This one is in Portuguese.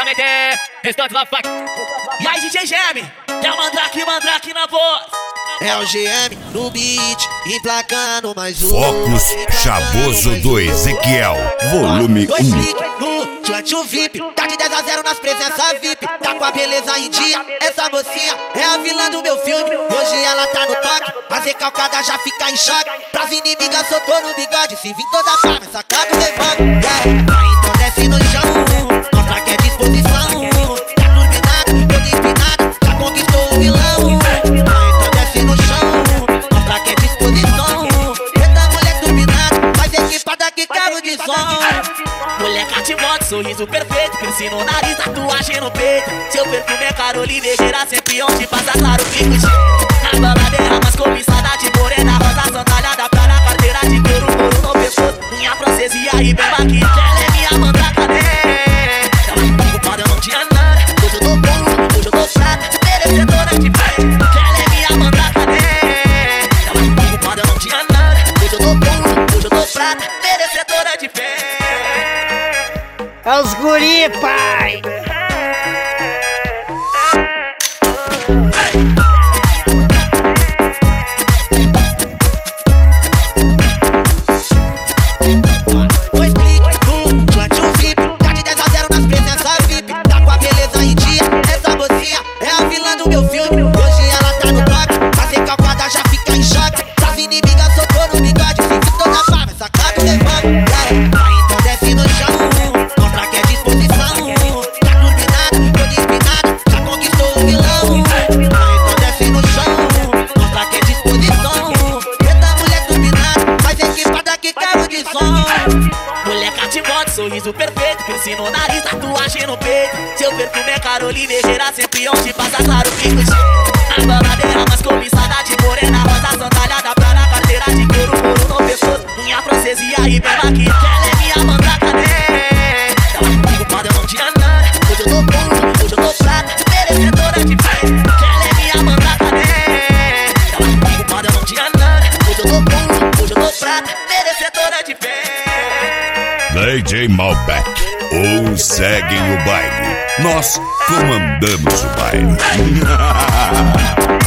pra meter, restante lá vai. E aí DJ Geme, é o Mandrake na voz. É o GM no beat, emplacando mais um. Focus Chavoso do Ezequiel, volume 2 1. cliques no Joint VIP, tá de 10 a 0 nas presenças VIP. Tá com a beleza em dia, essa mocinha é a vilã do meu filme. Hoje ela tá no toque, a recalcada já fica em choque. Pras inimigas soltou no bigode, se vir toda farma, sacado levando. Então desce no chão, mostra que é disposição. Tá turbinado, todo empinado, já conquistou o vilão. Então desce no chão, mostra que é disposição. Eita mulher turbinada, mais equipada que carro de som. Mulher cativante, sorriso perfeito, cresci no nariz, tatuagem no peito. Seu perfume é Carolina Herrera, sempre onde passa claro, fico cheio. Na baladeira mais cobiçada de morena, rosa sandália pra na carteira de couro no pescoço. Minha francesa e aí, beba aqui, que ela é minha mandraca, né? Ela culpada, eu não tinha nada, hoje eu tô bom, hoje eu tô prata, merecedora de pé. Que ela é minha mandraca, né? Ela culpada, eu não tinha nada, hoje eu tô bom, hoje eu tô prata, merecedora de pé. É os guri, pai! Dois cliques no Joint VIP, tá de 10 a 0 nas presenças VIP. Tá com a beleza em dia, essa mocinha é a vilã do meu filme. Hoje ela tá no toque, a recalcada já fica em choque. Pras inimigas soltou no bigode, se vir toda farma, sacado levando. Então desce no chão, mostra que é disposição. Tá turbinado, todo empinado, já conquistou o vilão. Então desce no chão, mostra que é disposição. Eita mulher turbinada, mais equipada que carro de som. Mulher cativante, sorriso perfeito, cresci no nariz, tatuagem no peito. Seu perfume é Carolina Herrera, sempre onde passa claro, fico cheio. Na baladeira mais cobiçada de morena, rosa sandália pra na carteira de couro no pescoço. Minha francesa e aí, beba aqui, que ela é minha mandraca, né? Ela culpada, eu não tinha nada, hoje eu tô bom, hoje eu tô prata, merecedora de pé. Que ela é minha mandraca, né? Ela culpada, eu não tinha nada, hoje eu tô bom, hoje eu tô prata, merecedora de pé. DJ Malbec, ou seguem o baile, nós comandamos o baile.